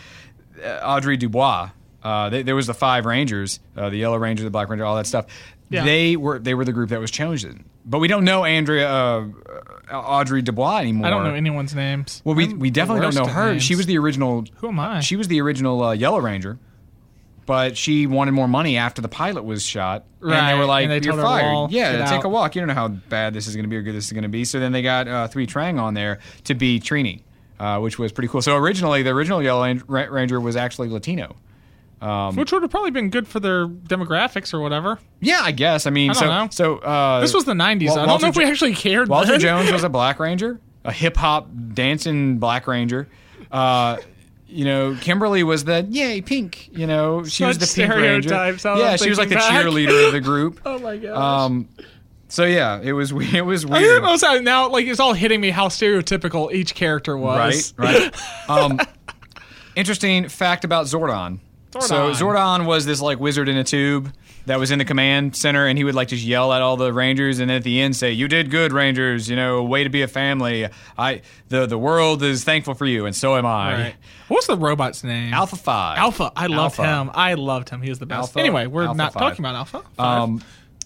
S1: Audrey Dubois. Uh, they, there was the five Rangers, uh, the Yellow Ranger, the Black Ranger, all that stuff.
S2: Yeah.
S1: They were they were the group that was chosen, but we don't know Andrea uh, Audrey Dubois anymore.
S2: I don't know anyone's names.
S1: Well, we
S2: I'm
S1: we
S2: the
S1: definitely don't
S2: worst
S1: know
S2: at
S1: her.
S2: names.
S1: She was the original.
S2: Who am I?
S1: She was the original uh, Yellow Ranger, but she wanted more money after the pilot was shot, and they
S2: Right,
S1: were like,
S2: and they
S1: "You're
S2: told her,
S1: fired."
S2: "Well,
S1: yeah,
S2: get
S1: take
S2: out."
S1: a walk. You don't know how bad this is going to be or good this is going to be. So then they got uh, Three Trang on there to be Trini, uh, which was pretty cool. So originally, the original Yellow Ran- Ra- Ranger was actually Latino.
S2: Which would have probably been good for their demographics or whatever.
S1: Yeah, I guess. I mean,
S2: I don't
S1: so
S2: know.
S1: so uh,
S2: This was the nineties.
S1: Wal-
S2: I don't
S1: Walter
S2: know if we
S1: Jo-
S2: actually cared.
S1: Walter
S2: then.
S1: Jones was a Black Ranger, a hip hop dancing Black Ranger. Uh, you know, Kimberly was the yay pink. You know, she was the
S2: Such
S1: Pink Ranger.
S2: stereotypes, now
S1: Yeah,
S2: I'm
S1: she was like the
S2: thinking back.
S1: cheerleader of the group.
S2: Oh my gosh.
S1: Um, so yeah, it was it was
S2: I
S1: weird.
S2: think most now, like it's all hitting me how stereotypical each character was.
S1: Right, right. Um, interesting fact about Zordon. So
S2: Zordon.
S1: Zordon was this like wizard in a tube that was in the command center, and he would like just yell at all the Rangers, and then at the end say, "You did good, Rangers. You know, way to be a family. I the the world is thankful for you, and so am I."
S2: Right. What's the robot's name?
S1: Alpha Five.
S2: Alpha. I loved
S1: Alpha.
S2: him. I loved him. He was the best.
S1: Alpha-
S2: anyway, we're
S1: Alpha
S2: not
S1: five.
S2: talking about Alpha. Five.
S1: Um,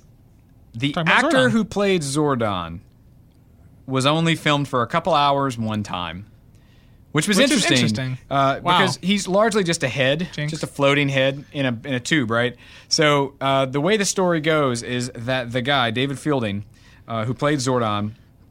S1: the
S2: Talking about
S1: actor
S2: Zordon.
S1: who played Zordon was only filmed for a couple hours one time, which was
S2: Which is
S1: interesting.
S2: interesting.
S1: Uh,
S2: Wow.
S1: Because he's largely just a head,
S2: Jinx.
S1: just a floating head in a in a tube, right? So uh, the way the story goes is that the guy, David Fielding, uh, who played Zordon,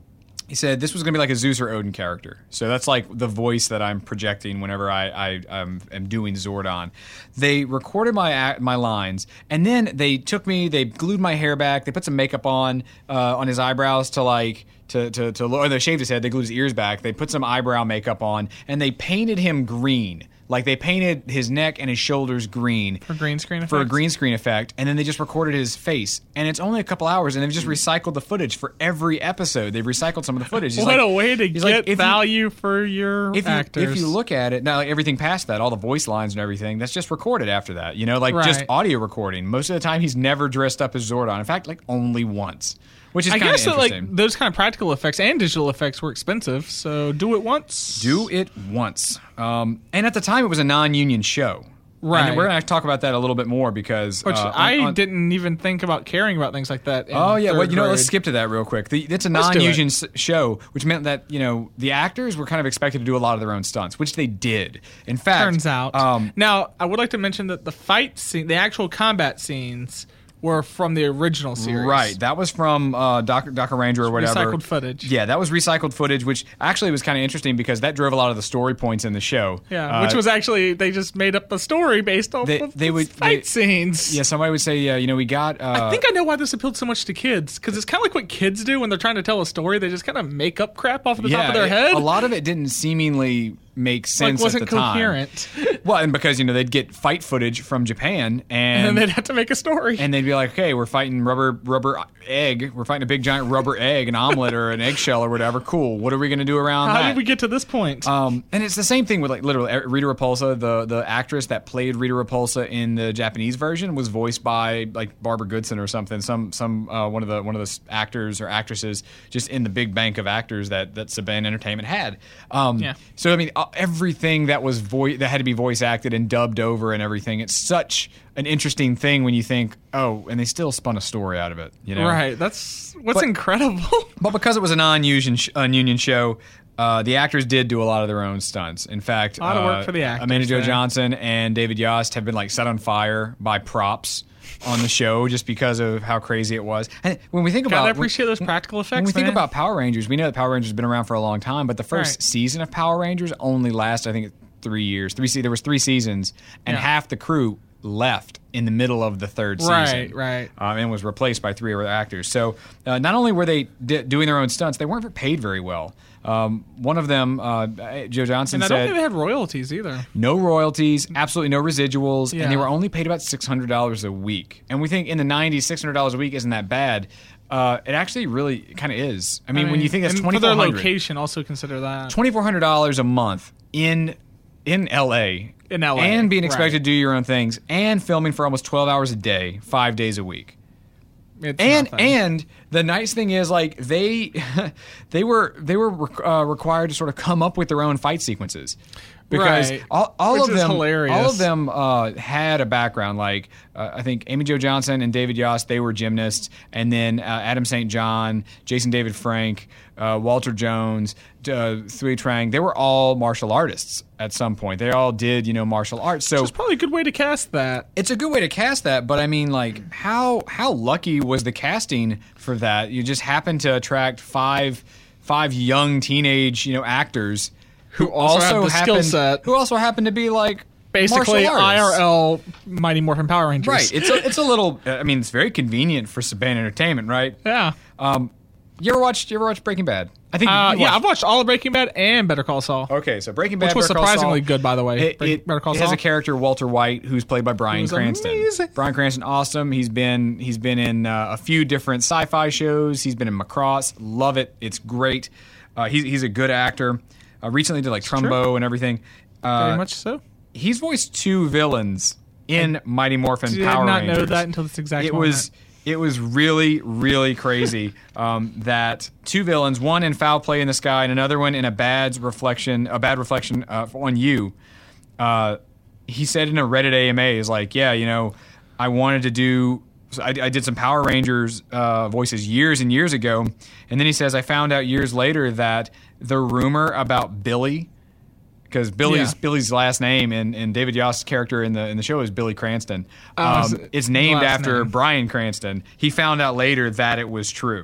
S1: he said this was going to be like a Zeus or Odin character. So that's like the voice that I'm projecting whenever I, I um, am doing Zordon. They recorded my act, my lines, and then they took me, they glued my hair back, they put some makeup on uh, on his eyebrows to like to to to or they shaved his head, they glued his ears back, they put some eyebrow makeup on, and they painted him green. Like they painted his neck and his shoulders green
S2: For green screen effect?
S1: for a green screen effect, and then they just recorded his face. And it's only a couple hours, and they've just recycled the footage for every episode. They've recycled some of the footage. He's
S2: What
S1: like-
S2: a way to
S1: he's
S2: get
S1: like, if you-
S2: value for your
S1: if you,
S2: actors.
S1: if you look at it now, like everything past that, all the voice lines and everything, that's just recorded after that. You know, like just
S2: Right.
S1: audio recording. Most of the time, he's never dressed up as Zordon. In fact, like only once, which is
S2: I
S1: kind of
S2: guess that
S1: interesting.
S2: like those kind of practical effects and digital effects were expensive, so do it once.
S1: Do it once. Um, and at the time, it was a non-union show.
S2: Right.
S1: And we're going to talk about that a little bit more because
S2: Which
S1: uh, on-
S2: I
S1: on-
S2: didn't even think about caring about things like that. In
S1: Oh yeah, well
S2: third
S1: you know, let's
S2: grade.
S1: skip to that real quick. The, it's a
S2: Let's do
S1: non-union
S2: it.
S1: s- show, which meant that you know the actors were kind of expected to do a lot of their own stunts, which they did. In fact,
S2: Turns out.
S1: um,
S2: Now, I would like to mention that the fight scene, the actual combat scenes, were from the original series.
S1: right, that was from uh, Doc, Docker Ranger or whatever.
S2: recycled footage.
S1: Yeah, that was recycled footage, which actually was kind of interesting because that drove a lot of the story points in the show.
S2: Yeah,
S1: Uh,
S2: which was actually they just made up a story based off
S1: They-
S2: of
S1: they
S2: the
S1: would-
S2: fight
S1: they-
S2: scenes.
S1: yeah. Somebody would say, yeah, you know, we got. Uh,
S2: I think I know why this appealed so much to kids because it's kind of like what kids do when they're trying to tell a story. They just kind of make up crap off the
S1: yeah,
S2: top of their
S1: it-
S2: head.
S1: A lot of it didn't seemingly make sense
S2: like wasn't
S1: at the time.
S2: coherent,
S1: Well, and because you know they'd get fight footage from Japan,
S2: and then they'd have to make a story.
S1: and they'd be like, "Okay, we're fighting rubber rubber egg. We're fighting a big giant rubber egg, an omelet or an eggshell or whatever. Cool. What are we going to do around
S2: How
S1: that?"
S2: did we get to this point?
S1: Um, and it's the same thing with like literally Rita Repulsa. The the actress that played Rita Repulsa in the Japanese version was voiced by like Barbara Goodson or something. Some some uh, one of the one of the actors or actresses just in the big bank of actors that that Saban Entertainment had. Um,
S2: Yeah.
S1: So I mean, uh, everything that was voice that had to be voice acted and dubbed over and everything. It's such an interesting thing when you think, oh, and they still spun a story out of it. You know,
S2: right. That's what's
S1: But-
S2: incredible.
S1: but because it was a non-union sh- union show, uh, the actors did do a lot of their own stunts. In fact,
S2: A lot of work
S1: uh,
S2: for the actors
S1: Amanda Jo
S2: there.
S1: Johnson and David Yost have been like set on fire by props on the show just because of how crazy it was. And when we think about,
S2: Gotta appreciate those practical effects.
S1: when we think
S2: man.
S1: about Power Rangers, we know that Power Rangers has been around for a long time, but the first
S2: Right.
S1: season of Power Rangers only lasted, I think, three years. Three se- there was three seasons, and
S2: Yeah.
S1: half the crew left in the middle of the third
S2: Right,
S1: season.
S2: right.
S1: Um, and was replaced by three other actors. So uh, not only were they d- doing their own stunts, they weren't paid very well. Um, one of them, uh, Joe Johnson,
S2: and I don't
S1: said
S2: think they had royalties either.
S1: no royalties, absolutely no residuals,
S2: Yeah.
S1: and they were only paid about six hundred dollars a week. And we think in the nineties, six hundred dollars a week isn't that bad. Uh, it actually really kind of is. I mean, when you think that's
S2: and
S1: twenty
S2: for
S1: four
S2: their
S1: hundred
S2: location, also consider that.
S1: twenty four hundred dollars a month in in L A
S2: In L A,
S1: and being expected
S2: right.
S1: to do your own things and filming for almost twelve hours a day, five days a week.
S2: It's
S1: And
S2: nothing.
S1: and the nice thing is like they they were they were uh, required to sort of come up with their own fight sequences. Because
S2: Right.
S1: all, all
S2: Which
S1: of
S2: is
S1: them,
S2: hilarious.
S1: all of them uh, had a background. Like uh, I think Amy Jo Johnson and David Yost, they were gymnasts, and then uh, Adam Saint John, Jason David Frank, uh, Walter Jones, uh, Thuy Trang, they were all martial artists at some point. They all did, you know, martial arts. So
S2: it's probably a good way to cast that.
S1: it's a good way to cast that, but I mean, like, how how lucky was the casting for that? You just happened to attract five five young teenage, you know, actors who,
S2: also have the skill
S1: happened
S2: set.
S1: who also happened to be like
S2: Basically,
S1: martial
S2: I
S1: artists.
S2: R L Mighty Morphin Power Rangers.
S1: Right. It's a, it's a little. I mean, it's very convenient for Saban Entertainment, right?
S2: yeah.
S1: Um, you ever watched you ever watched Breaking Bad? I think.
S2: Uh,
S1: you
S2: yeah,
S1: watched-
S2: I've watched all of Breaking Bad and Better Call Saul.
S1: Okay, so Breaking Bad,
S2: Which was
S1: Better Call
S2: surprisingly
S1: Saul,
S2: good, by the way.
S1: It,
S2: Break-
S1: it-
S2: Better Call
S1: it has
S2: Saul.
S1: a character, Walter White, who's played by Bryan
S2: Who's
S1: Cranston.
S2: amazing.
S1: Bryan Cranston, awesome. He's been he's been in uh, a few different sci-fi shows. He's been in Macross. Love it. It's great. Uh, he's he's a good actor. Uh, recently did like Trumbo and everything. Uh,
S2: Very much so.
S1: He's voiced two villains in Mighty Morphin
S2: Did
S1: Power
S2: not
S1: Rangers.
S2: know that until this exact
S1: It
S2: moment.
S1: was it was really really crazy um, that two villains, one in Foul Play in the Sky and another one in a bad reflection, a bad reflection uh, on You. Uh, he said in a Reddit A M A, is like, yeah, you know, I wanted to do. So I, I did some Power Rangers uh, voices years and years ago, and then he says I found out years later that the rumor about Billy. Because Billy's
S2: Yeah.
S1: Billy's last name and, and David Yost's character in the in the show is Billy Cranston.
S2: Oh,
S1: Um,
S2: is it-
S1: it's named
S2: last
S1: after
S2: name.
S1: Bryan Cranston. He found out later that it was true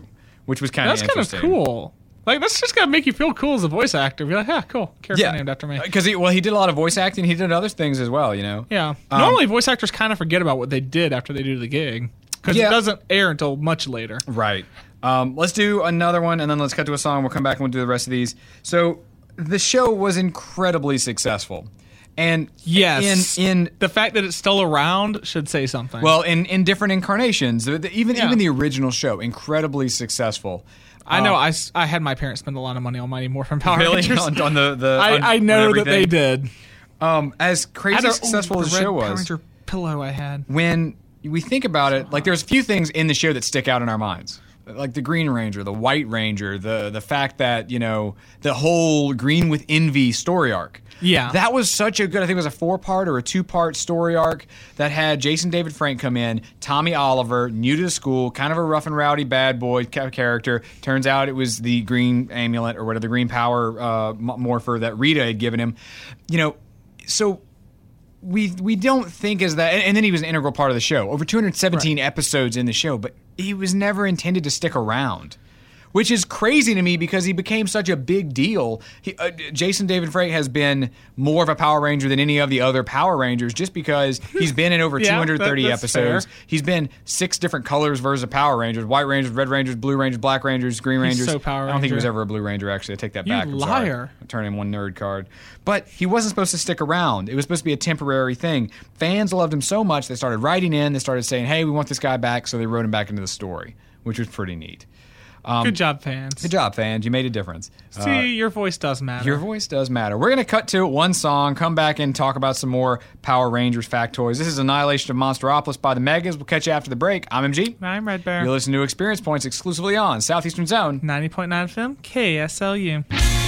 S1: which was kind of
S2: That's kind of
S1: interesting.
S2: cool. Like, that's just gonna make you feel cool as a voice actor. Be like, yeah, cool. Character
S1: Yeah,
S2: named after me.
S1: because he well he did a lot of voice acting. He did other things as well. You know.
S2: Yeah.
S1: Um,
S2: Normally, voice actors kind of forget about what they did after they do the gig because
S1: Yeah.
S2: it doesn't air until much later.
S1: Right. Um, let's do another one, and then let's cut to a song. We'll come back and we'll do the rest of these. So the show was incredibly successful, and
S2: Yes.
S1: in in
S2: The fact that it's still around should say something.
S1: well in in different incarnations. The- the- Even
S2: Yeah.
S1: even the original show, incredibly successful.
S2: I know
S1: Uh,
S2: I, s- I had my parents spend a lot of money on Mighty Morphin Power
S1: really
S2: Rangers.
S1: on, on the the.
S2: I,
S1: on-
S2: I
S1: on
S2: know that they
S1: everything.
S2: did.
S1: Um, as
S2: I
S1: crazy
S2: had a-
S1: successful
S2: ooh,
S1: as the
S2: red
S1: show
S2: Power
S1: was,
S2: Ranger pillow I had.
S1: when we think about it, like there's a few things in the show that stick out in our minds. Like the Green Ranger, the White Ranger, the the fact that, you know, the whole Green with Envy story arc.
S2: Yeah.
S1: That was such a good, I think it was a four-part or a two-part story arc that had Jason David Frank come in, Tommy Oliver, new to the school, kind of a rough and rowdy bad boy ca- character. Turns out it was the green amulet or whatever, the green power uh, m- morpher that Rita had given him. You know, so we we don't think as that, and, and then he was an integral part of the show. Over two hundred seventeen episodes in the show, but he was never intended to stick around, which is crazy to me because he became such a big deal. He, uh, Jason David Frank has been more of a Power Ranger than any of the other Power Rangers just because he's been in over
S2: Yeah,
S1: two hundred thirty
S2: that- that's
S1: episodes.
S2: fair.
S1: He's been six different colors versions of Power Rangers: White Rangers, Red Rangers, Blue Rangers, Black Rangers, Green Rangers.
S2: so Power
S1: I don't think he was
S2: Ranger.
S1: ever a Blue Ranger. Actually, I take that
S2: You
S1: back. I'm sorry.
S2: liar.
S1: I turned in one nerd card. But he wasn't supposed to stick around. It was supposed to be a temporary thing. Fans loved him so much they started writing in. They started saying, "Hey, we want this guy back," so they wrote him back into the story, which was pretty neat.
S2: Good job, fans.
S1: Good job, fans. You made a difference.
S2: See,
S1: Uh,
S2: your voice does matter.
S1: your voice does matter. We're going to cut to one song, come back and talk about some more Power Rangers factoids. This is Annihilation of Monsteropolis by the Megas. We'll catch you after the break. I'm M G.
S2: I'm Red Bear.
S1: You're listening to Experience Points exclusively on Southeastern Zone.
S2: ninety point nine F M, K S L U.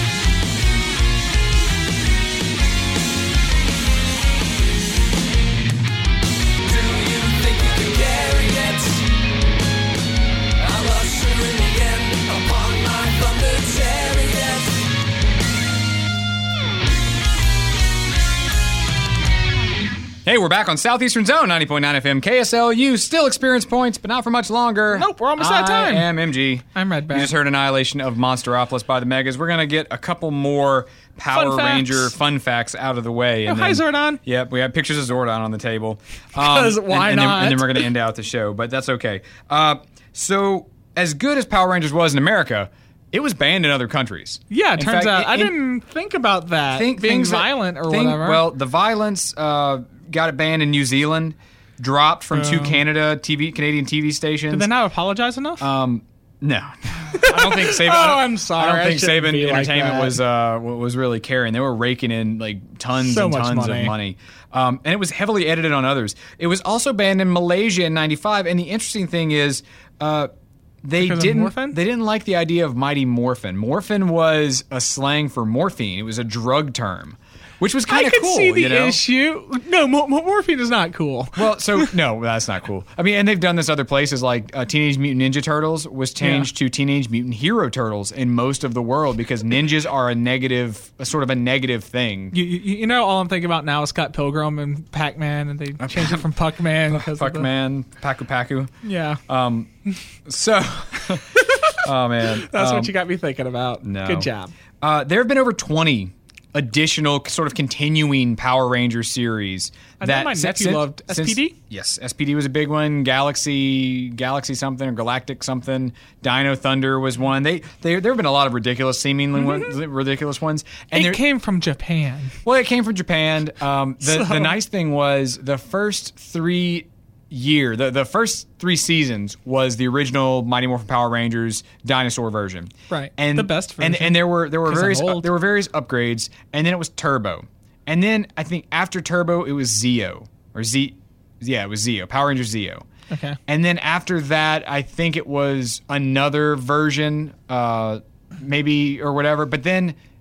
S1: Hey, we're back on Southeastern Zone, ninety point nine F M, K S L U. Still Experience Points, but not for much longer.
S2: Nope, we're almost out of time.
S1: I am M G.
S2: I'm Red Bear.
S1: You just heard Annihilation of Monsteropolis by the Megas. We're going to get a couple more Power
S2: Fun facts.
S1: Ranger fun facts out of the way.
S2: Oh, hi, Zordon.
S1: Yep, we have pictures of Zordon on the table. Um,
S2: 'Cause
S1: and-
S2: why
S1: and, then-
S2: not?
S1: And then we're going to end out the show, but that's okay. Uh, so, as good as Power Rangers was in America, it was banned in other countries.
S2: Yeah, it
S1: In
S2: turns
S1: fact,
S2: out. I
S1: in-
S2: didn't think about that.
S1: think
S2: being
S1: things that-
S2: violent or
S1: think-
S2: whatever.
S1: Well, the violence uh, got it banned in New Zealand, dropped from two
S2: Oh.
S1: Canada T V Canadian T V stations.
S2: did they not apologize enough?
S1: Um, no, I don't think Saban.
S2: Oh,
S1: I don't-
S2: I'm sorry.
S1: I don't
S2: I
S1: think
S2: shouldn't
S1: Saban
S2: be like
S1: Entertainment
S2: that.
S1: was uh wa- was really caring. They were raking in like tons
S2: So
S1: and
S2: much
S1: tons
S2: money.
S1: of money, um, and it was heavily edited on others. It was also banned in Malaysia in ninety-five. And the interesting thing is, uh, they
S2: Because of
S1: didn't
S2: morphin?
S1: they didn't like the idea of Mighty Morphin. Morphin was a slang for morphine. It was a drug term, which was kind
S2: I
S1: of
S2: could
S1: cool.
S2: see the
S1: you know?
S2: issue. No, mo- mo- morphine is not cool.
S1: Well, so no, that's not cool. I mean, and they've done this other places, like uh, Teenage Mutant Ninja Turtles was changed to Teenage Mutant Hero Turtles in most of the world because ninjas are a negative, a sort of a negative thing.
S2: You, you, you know, all I'm thinking about now is Scott Pilgrim and Pac-Man, and they changed it from Puck-Man. because of
S1: Fuck
S2: the-
S1: man, Paku Paku.
S2: Yeah,
S1: Um, so, oh man,
S2: that's
S1: um,
S2: what you got me thinking about.
S1: no.
S2: Good job.
S1: Uh, there have been over twenty additional sort of continuing Power Ranger series.
S2: I know
S1: that
S2: my
S1: since-
S2: nephew loved
S1: since-
S2: S P D.
S1: Yes, S P D was a big one. Galaxy, Galaxy something or Galactic something. Dino Thunder was one. They, they there have been a lot of ridiculous, seemingly ones, ridiculous ones. And
S2: It
S1: there-
S2: came from Japan.
S1: well, it came from Japan. Um, the,
S2: So-
S1: the nice thing was the first three year, the, the first three seasons was the original Mighty Morphin Power Rangers dinosaur version.
S2: Right.
S1: And
S2: The best
S1: And,
S2: version.
S1: and there were there were
S2: 'Cause I'm
S1: various
S2: old.
S1: there were various upgrades, and then it was Turbo, and then I think after Turbo it was Zeo or Z, yeah, it was Zeo, Power Rangers Zeo.
S2: Okay.
S1: And then after that, I think it was another version, uh, maybe or whatever. But then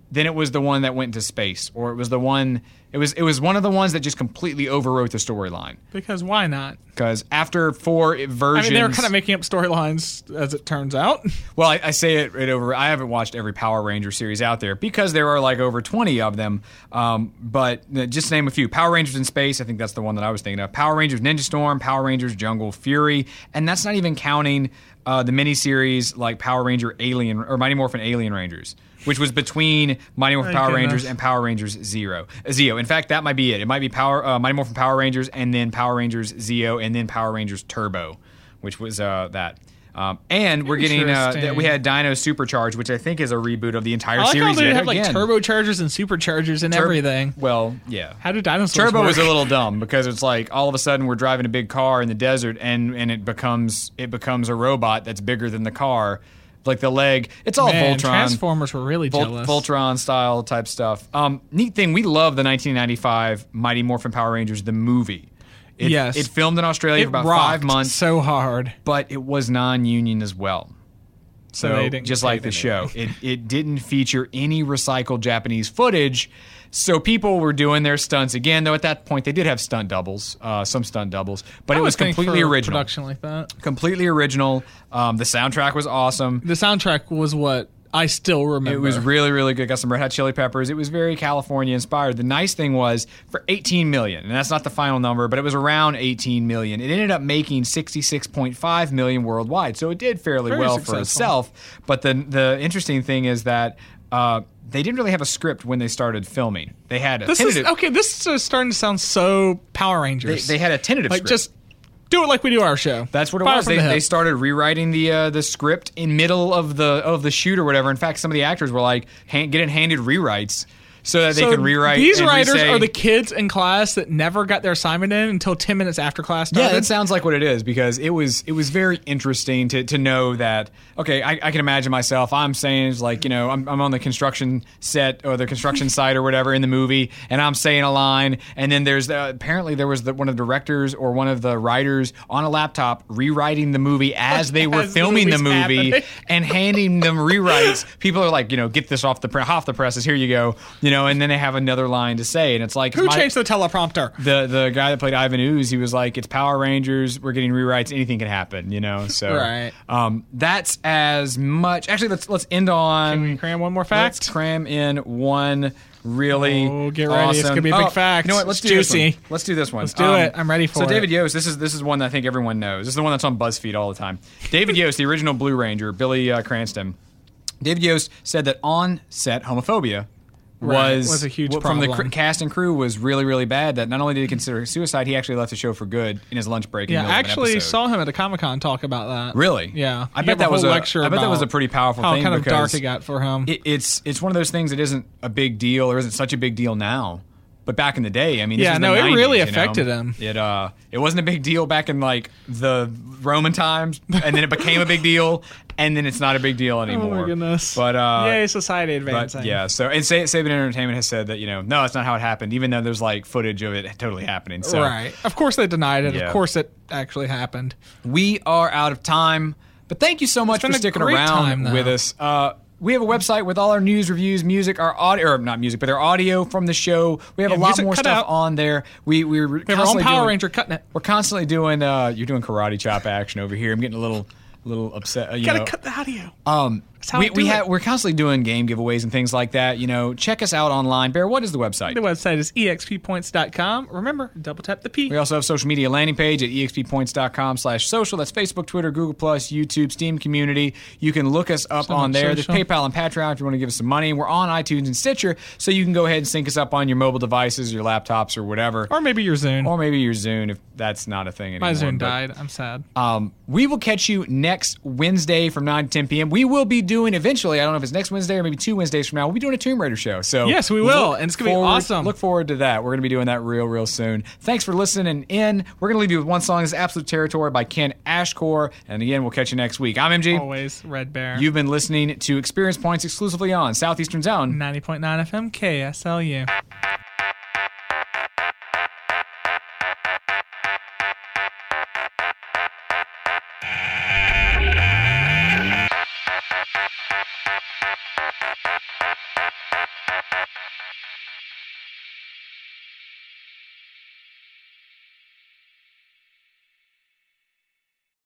S1: then it was the one that went into space, or it was the one. It was it was one of the ones that just completely overwrote the storyline.
S2: Because why not?
S1: Because after four versions,
S2: I mean, they were kind of making up storylines, as it turns out.
S1: Well, I, I say it right over. I haven't watched every Power Ranger series out there because there are like over twenty of them. Um, but uh, just to name a few: Power Rangers in Space. I think that's the one that I was thinking of. Power Rangers Ninja Storm, Power Rangers Jungle Fury, and that's not even counting uh, the miniseries like Power Ranger Alien or Mighty Morphin Alien Rangers, which was between Mighty Morphin
S2: Thank
S1: Power
S2: goodness.
S1: Rangers and Power Rangers Zero. Uh, Zeo. In fact, that might be it. It might be Power uh, Mighty Morphin Power Rangers and then Power Rangers Zeo and then Power Rangers Turbo, which was uh, that. Um, and we're getting uh,
S2: Interesting.
S1: th- we had Dino Supercharged, which I think is a reboot of the entire
S2: I like
S1: series.
S2: how they
S1: yet
S2: have like
S1: again.
S2: turbochargers and superchargers and
S1: Tur-
S2: everything.
S1: Well, yeah.
S2: How do dinosaurs
S1: Turbo
S2: work?
S1: was a little dumb because it's like all of a sudden we're driving a big car in the desert and, and it becomes it becomes a robot that's bigger than the car. Like the leg, it's all
S2: Man,
S1: Voltron.
S2: Transformers were really
S1: Vol-
S2: jealous.
S1: Voltron style type stuff. Um, neat thing, we love the nineteen ninety-five Mighty Morphin Power Rangers, the movie. It,
S2: Yes.
S1: It filmed in Australia
S2: It
S1: for about
S2: rocked
S1: five months,
S2: so hard.
S1: but it was non-union as well.
S2: So
S1: So,
S2: they didn't
S1: just
S2: get
S1: like
S2: paid
S1: the show,
S2: anyway.
S1: it, it didn't feature any recycled Japanese footage. So people were doing their stunts again, though at that point they did have stunt doubles, uh, some stunt doubles, but
S2: I
S1: it was
S2: would think
S1: completely
S2: for a
S1: original.
S2: production like that.
S1: Completely original. Um, the soundtrack was awesome.
S2: The soundtrack was what I still remember.
S1: It was really, really good. Got some Red Hot Chili Peppers. It was very California inspired. The nice thing was for eighteen million, and that's not the final number, but it was around eighteen million. It ended up making sixty-six point five million worldwide, so it did fairly
S2: Very
S1: well
S2: successful.
S1: for itself. But the the interesting thing is that uh, they didn't really have a script when they started filming. They had a
S2: This is
S1: tentative.
S2: okay. This is starting to sound so Power
S1: they,
S2: Rangers.
S1: they had a tentative
S2: like
S1: script.
S2: just do it like we do our show.
S1: That's what it
S2: Fire
S1: was.
S2: from
S1: They,
S2: the hip.
S1: they started rewriting the uh, the script in middle of the of the shoot or whatever. In fact, some of the actors were like hand, getting handed rewrites so that they
S2: So
S1: could rewrite.
S2: These
S1: and
S2: writers
S1: re-say-
S2: are the kids in class that never got their assignment in until ten minutes after class started.
S1: Yeah, that sounds like what it is because it was it was very interesting to, to know that. Okay, I, I can imagine myself. I'm saying it's like you know I'm I'm on the construction set or the construction site or whatever in the movie, and I'm saying a line, and then there's the, apparently there was the, one of the directors or one of the writers on a laptop rewriting the movie as they were
S2: As the
S1: filming the
S2: movie's
S1: movie
S2: happening.
S1: and handing them rewrites. People are like, you know, get this off the pre- off the presses. Here you go, you know, and then they have another line to say, and it's like
S2: Who
S1: my-
S2: changed the teleprompter?
S1: the the guy that played Ivan Ooze, he was like, "It's Power Rangers. We're getting rewrites. Anything can happen." You know, so
S2: Right.
S1: Um, that's as much. Actually, let's let's end on.
S2: Can we cram one more
S1: Let's
S2: fact?
S1: cram in one really.
S2: Oh, get ready. It's
S1: awesome-
S2: gonna be a big
S1: Oh,
S2: fact.
S1: You know what? Let's
S2: It's
S1: do this
S2: juicy.
S1: one. Let's do this one. Um,
S2: Let's do it. I'm ready for
S1: so
S2: it.
S1: David Yost, this is this is one that I think everyone knows. This is the one that's on BuzzFeed all the time. David Yost, the original Blue Ranger, Billy uh, Cranston. David Yost said that on set homophobia
S2: Right,
S1: was,
S2: was a huge
S1: from the
S2: problem.
S1: cr- cast and crew was really really bad. That not only did he consider suicide, he actually left the show for good in his lunch break. In
S2: Yeah,
S1: the middle of an
S2: actually
S1: episode.
S2: saw him at a Comic Con talk about that.
S1: Really?
S2: Yeah,
S1: I
S2: He
S1: bet
S2: gave
S1: that was
S2: whole
S1: a-
S2: lecture
S1: I bet that was
S2: about
S1: a pretty powerful
S2: how
S1: thing
S2: kind of dark
S1: because
S2: it got for him.
S1: It, it's it's one of those things that isn't a big deal or isn't such a big deal now. But back in the day, I mean, this
S2: Yeah,
S1: was the
S2: no, it
S1: nineties,
S2: really
S1: you know?
S2: affected him.
S1: It uh, it wasn't a big deal back in like the Roman times, and then it became a big deal, and then it's not a big deal anymore.
S2: Oh my goodness!
S1: But uh,
S2: yay, society
S1: but
S2: advancing.
S1: yeah, so and Sa- Saban Entertainment has said that you know no, it's not how it happened, even though there's like footage of it totally happening. So
S2: right. Of course they denied it.
S1: Yeah.
S2: Of course it actually happened.
S1: we are out of time, but thank you so much
S2: been
S1: for
S2: a
S1: sticking
S2: great
S1: around
S2: time, though.
S1: with us. Uh, we have a website with all our news, reviews, music, our audio, or not music, but our audio from the show. We have
S2: Yeah,
S1: a lot
S2: music
S1: more
S2: cut
S1: stuff
S2: out.
S1: on there. We we're
S2: We have our own
S1: constantly
S2: Power
S1: doing-
S2: Ranger cutting it.
S1: We're constantly doing. Uh, you're doing karate chop action over here. I'm getting a little, little upset. Uh, you
S2: Gotta
S1: know.
S2: cut the audio.
S1: Um,
S2: how
S1: we
S2: I do
S1: we
S2: it.
S1: have we're constantly doing game giveaways and things like that. You know, check us out online. Bear, what is the website?
S2: The website is e x p points dot com. Remember, double tap the P.
S1: We also have social media landing page at exppoints.com slash social. That's Facebook, Twitter, Google+, YouTube, Steam community. You can look us up
S2: So
S1: on
S2: much
S1: there. There's
S2: social.
S1: PayPal and Patreon if you want to give us some money. We're on iTunes and Stitcher, so you can go ahead and sync us up on your mobile devices, your laptops, or whatever.
S2: Or maybe your Zune.
S1: Or maybe your Zune if that's not a thing anymore.
S2: My Zune
S1: but-
S2: died. I'm sad.
S1: Um, we will catch you next Wednesday from nine to ten p.m. We will be doing eventually, I don't know if it's next Wednesday or maybe two Wednesdays from now, we'll be doing a Tomb Raider show. So
S2: Yes, we will,
S1: look
S2: and it's gonna be
S1: forward-
S2: awesome.
S1: Look forward to that. We're going to be doing that real, real soon. Thanks for listening in. We're going to leave you with one song. This is Absolute Territory by Ken Ashcore. And again, we'll catch you next week. I'm M G.
S2: Always Red Bear.
S1: You've been listening to Experience Points exclusively on Southeastern Zone.
S2: ninety point nine F M K S L U.